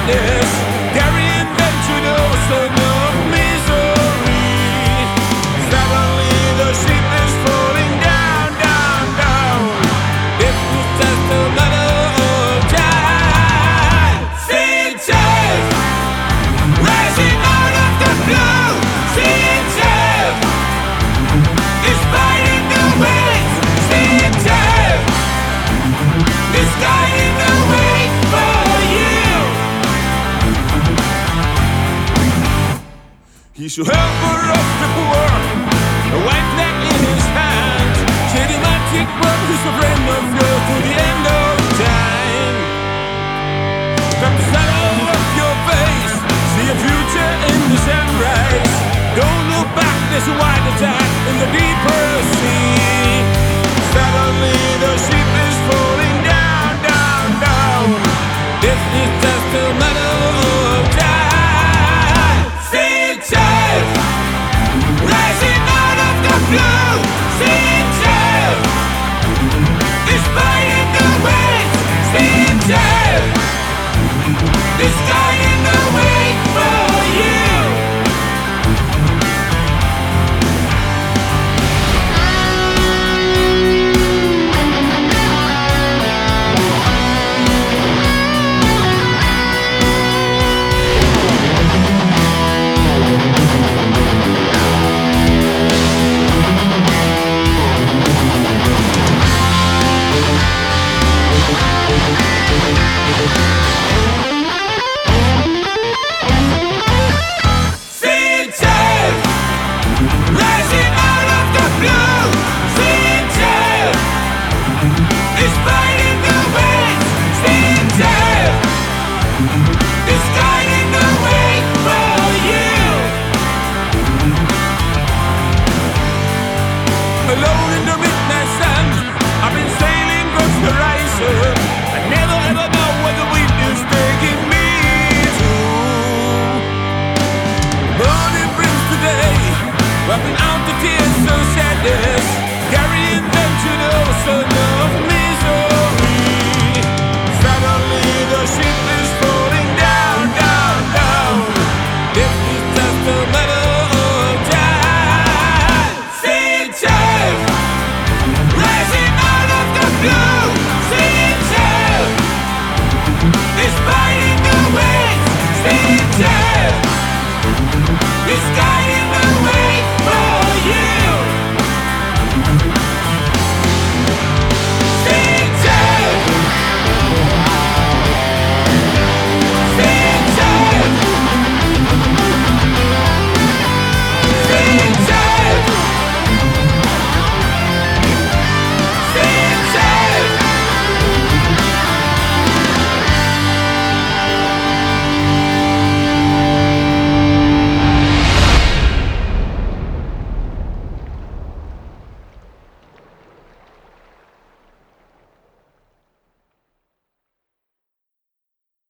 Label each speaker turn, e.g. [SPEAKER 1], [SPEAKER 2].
[SPEAKER 1] darkness, carrying them to the ocean of misery. Suddenly the ship is falling down, down, down. It was just a matter of time. Sea-Chef, rising out of the blue. Sea-Chef is fighting the winds. Sea-Chef is guiding the way for you. He's your helper of the poor, a white flag in his hand. Shady magic work, he's a friend of yours to the end of time. From the shadow of your face, see a future in the sunrise. Don't look back, there's a wide attack in the deeper sea. Suddenly the ship is falling down, down, down. This is just a matter of time. Sea-Chef, rising out of the blue. Sea-Chef is fighting the winds. Sea-Chef is guiding the way for you. Sea-Chef, rising out of the blue. Sea-Chef is fighting the winds. Sea-Chef is guiding the way for you. Alone in the midnight sun, I've been sailing across the horizon. I never ever know where the wind is taking me to. Morning brings the day, wrapping